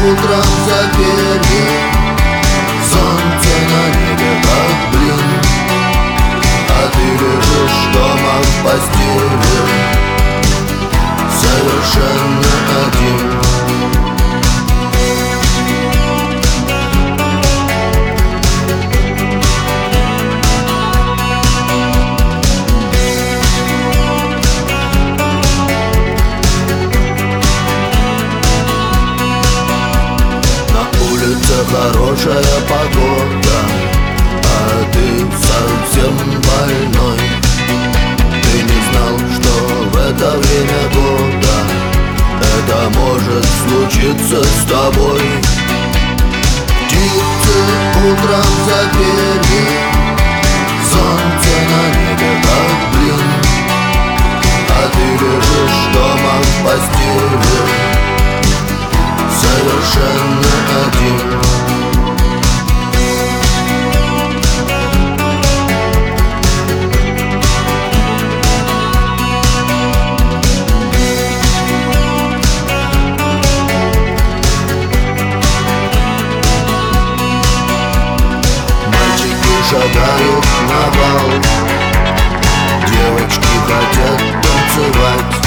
утром запели, солнце на небе как блин, а ты лежишь дома в постели, совершенно один. Хорошая погода, а ты совсем больной. Ты не знал, что в это время года это может случиться с тобой. Птицы утром запели, солнце на небе как блин, а ты лежишь дома в постели, совершенно один. Шагают на бал, девочки хотят танцевать.